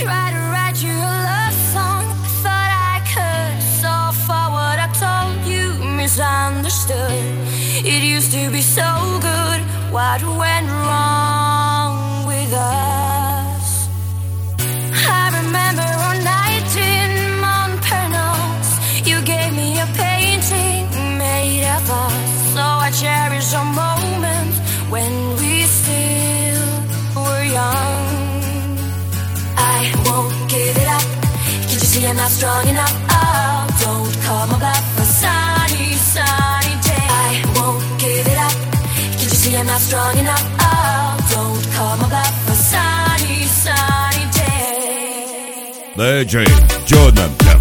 try to write you a love song. Thought I could, so for what I told you, misunderstood. It used to be so good. What went wrong with us? I remember one night in Montparnasse, you gave me a painting made of us. So I cherish a moment when we still were young. I won't give it up. Can't you see I'm not strong enough? Oh, don't call my bluff. A sunny, sunny day. I won't give it up. Can't you see I'm not strong enough? Oh, don't call my bluff. A sunny, sunny day. DJ Jonathan.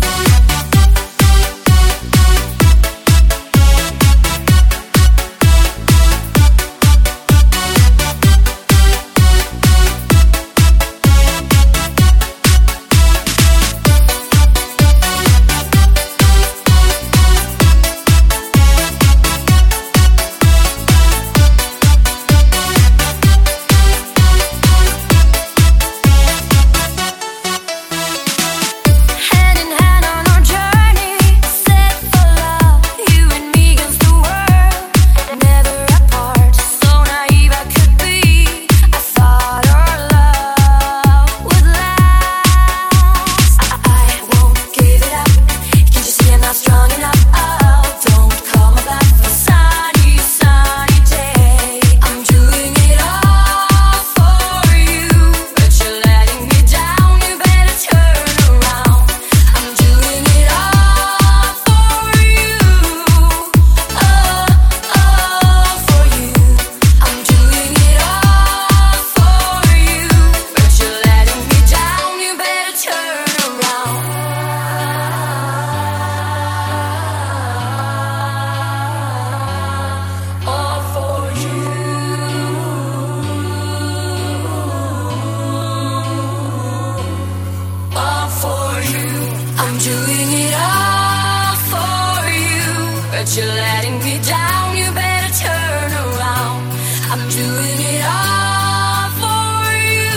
You're letting me down, you better turn around. I'm doing it all for you.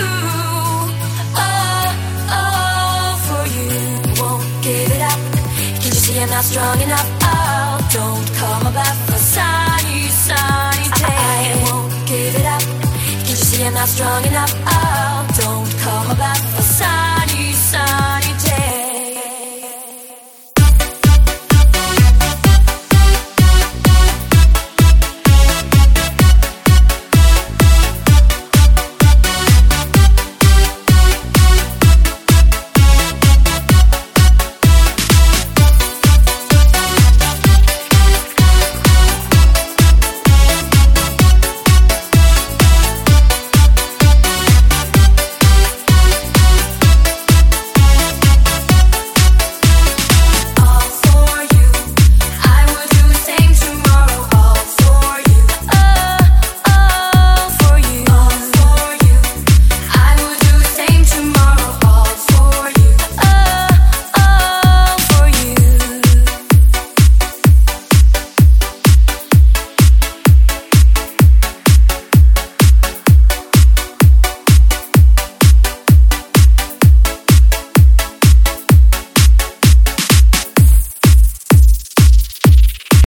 Oh, for you. Won't give it up. Can't you see I'm not strong enough? Oh, don't call my bluff. A sunny, sunny day. I won't give it up. Can't you see I'm not strong enough? Oh.